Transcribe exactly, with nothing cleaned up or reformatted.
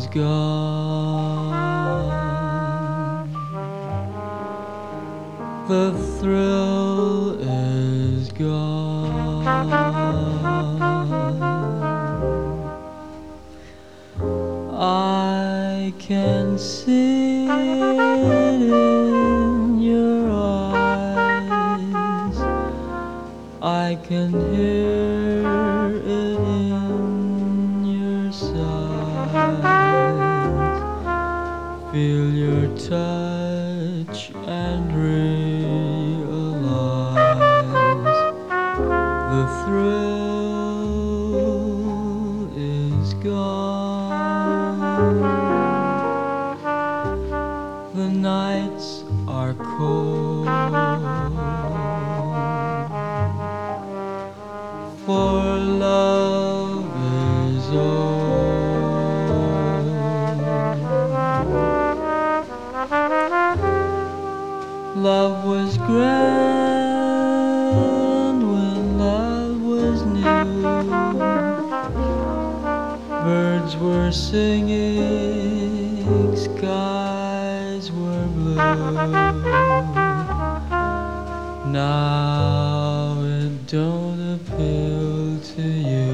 gone. The thrill is gone. I can see it in your eyes. I can hear it in your sighs. Feel your touch and realize the thrill is gone. The nights are cold, for love is old. Love was grand when love was new. Birds were singing, skies were blue. Now it don't appeal to you.